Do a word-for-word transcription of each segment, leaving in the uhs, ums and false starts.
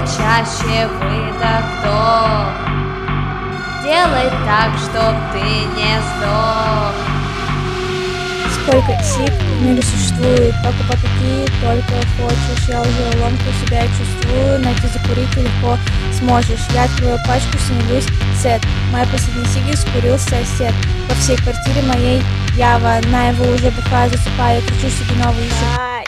чаще выдох, вдох. Делай так, чтоб ты не сдох. Сколько сик в мире существует, покупай какие только хочешь. Я уже ломку себя чувствую, найти закурить ты легко сможешь. Я открою пачку, становлюсь сет. Моя последняя сиги скурил сосед. По всей квартире моей ява, на его уже бухаю, засыпаю, кричу себе новый язык.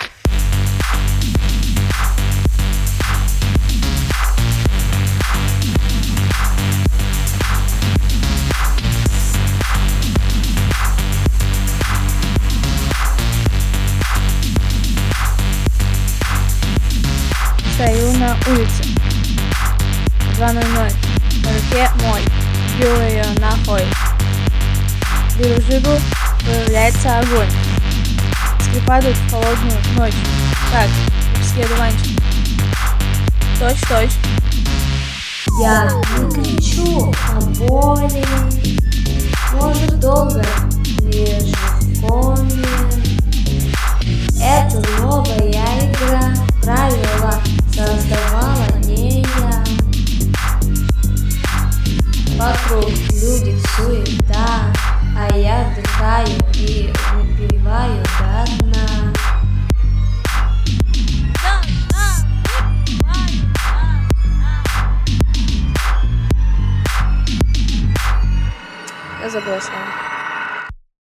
Стою на улице, два ноль ноль, на руке мой, бью ее нахуй. Беру жигу, появляется огонь. Скрипадут в холодную ночь. Так, обследованчик. Точь, точь. Я не кричу о боли, может долго лежу в коме. Это новая игра, правила создавала не я. Вокруг люди суета, а я вдыхаю и выпиваю до дна. Я забыла слово.